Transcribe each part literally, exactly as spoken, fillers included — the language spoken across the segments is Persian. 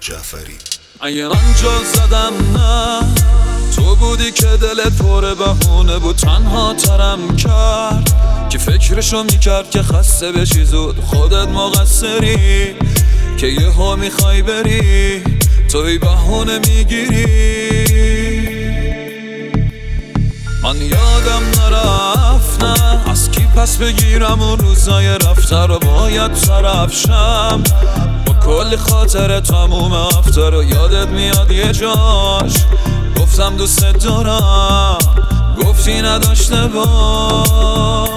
جعفری. اگه من جا زدم نه تو بودی که دلت پر بهونه بود، تنها ترم کرد که فکرشو میکرد که خسته بشی زود. خودت مقصری که یه ها میخوای بری، توی بهونه میگیری. من یادم نرفت نه از کی پس بگیرم اون روزای رفته رو، باید طرف شم با کلی خاطر تموم هفته رو. یادت میاد یه جاش گفتم دوست دارم، گفتی نداشته باش.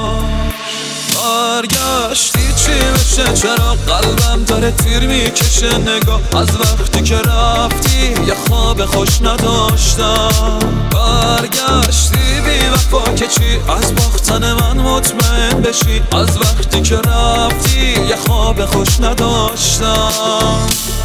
برگشتی چی بشه؟ چرا قلبم داره تیر میکشه نگاه از وقتی که رفتی، یه خواب خوش نداشتم. برگشتی بی وفا که چی؟ از باختن من مطمئن بشی، از وقتی که رفتی یه خواب خوش نداشتم.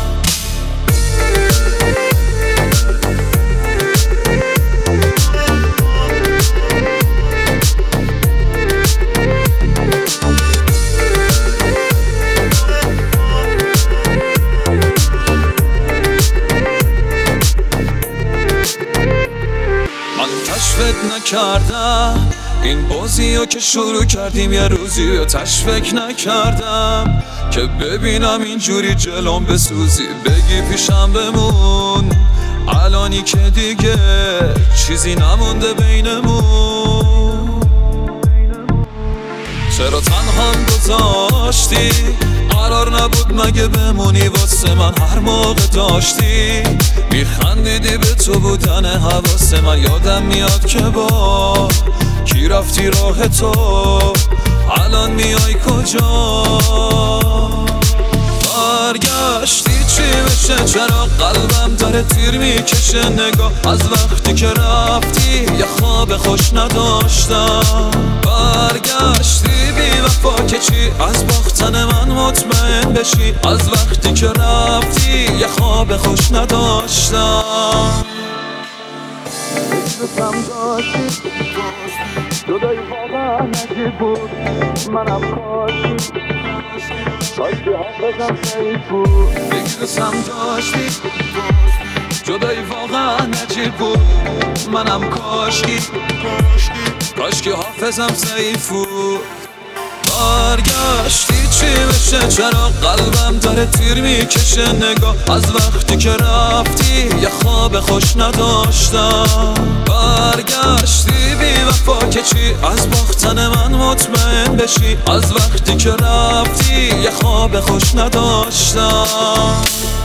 تشفت نکردم این بازیو که شروع کردیم یه روزی، و تشفک نکردم که ببینم اینجوری جلوم بسوزی. بگی پیشم بمون الانی که دیگه چیزی نمونده بینمون. چرا تنهام گذاشتی؟ قرار نبود مگه بمونی واسه من؟ هر موقع داشتی میخندیدی به تو بودن حواس من. یادم میاد که با کی رفتی راه تو، الان میای کجا؟ برگشتی چی بشه؟ چرا قلبم داره تیر میکشه نگاه از وقتی که رفتی، یه خواب خوش نداشتم. برگشتی بی وفا که چی؟ از باختن من مطمئن بشی، از وقتی که رفتی یه خواب خوش نداشتم. فکرتم داشتی جدایی واقعا نجیب بود، منم کاشتی کاشتی حافظم ضعیف بود. فکرتم داشتی جدایی واقعا نجیب بود، منم کاشتی کاشتی حافظم ضعیف بود. برگشتی چی بشه؟ چرا قلبم داره تیر میکشه نگاه از وقتی که رفتی، یه خواب خوش نداشتم. برگشتی بی وفا که چی؟ از باختن من مطمئن بشی، از وقتی که رفتی یه خواب خوش نداشتم.